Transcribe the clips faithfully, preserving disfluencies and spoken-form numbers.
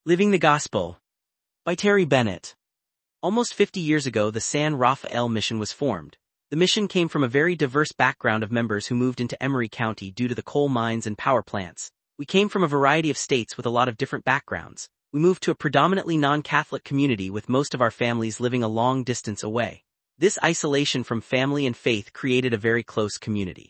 Living the Gospel by Terry Bennett. Almost fifty years ago, the San Rafael Mission was formed. The mission came from a very diverse background of members who moved into Emery County due to the coal mines and power plants. We came from a variety of states with a lot of different backgrounds. We moved to a predominantly non-Catholic community with most of our families living a long distance away. This isolation from family and faith created a very close community.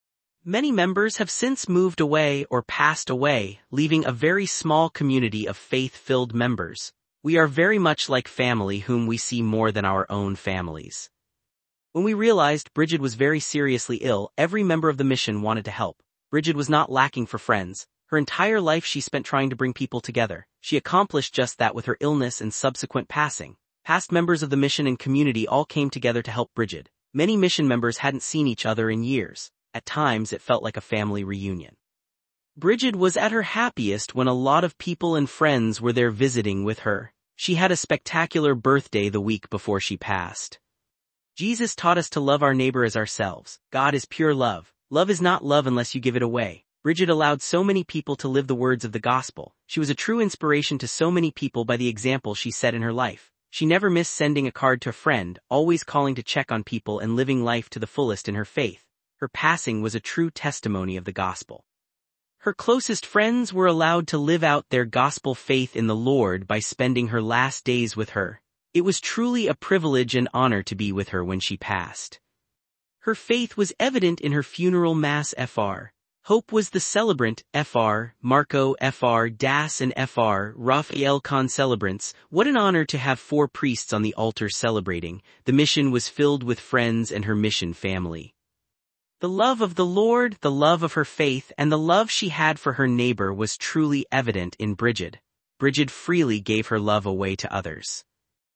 Many members have since moved away or passed away, leaving a very small community of faith-filled members. We are very much like family whom we see more than our own families. When we realized Bridget was very seriously ill, every member of the mission wanted to help. Bridget was not lacking for friends. Her entire life she spent trying to bring people together. She accomplished just that with her illness and subsequent passing. Past members of the mission and community all came together to help Bridget. Many mission members hadn't seen each other in years. At times it felt like a family reunion. Bridget was at her happiest when a lot of people and friends were there visiting with her. She had a spectacular birthday the week before she passed. Jesus taught us to love our neighbor as ourselves. God is pure love. Love is not love unless you give it away. Bridget allowed so many people to live the words of the gospel. She was a true inspiration to so many people by the example she set in her life. She never missed sending a card to a friend, always calling to check on people and living life to the fullest in her faith. Her passing was a true testimony of the gospel. Her closest friends were allowed to live out their gospel faith in the Lord by spending her last days with her. It was truly a privilege and honor to be with her when she passed. Her faith was evident in her funeral mass. Fr Hope was the celebrant. Fr Marco, Fr Das and Fr Raphael concelebrants. What an honor to have four priests on the altar celebrating. The mission was filled with friends and her mission family. The love of the Lord, the love of her faith, and the love she had for her neighbor was truly evident in Bridget. Bridget freely gave her love away to others.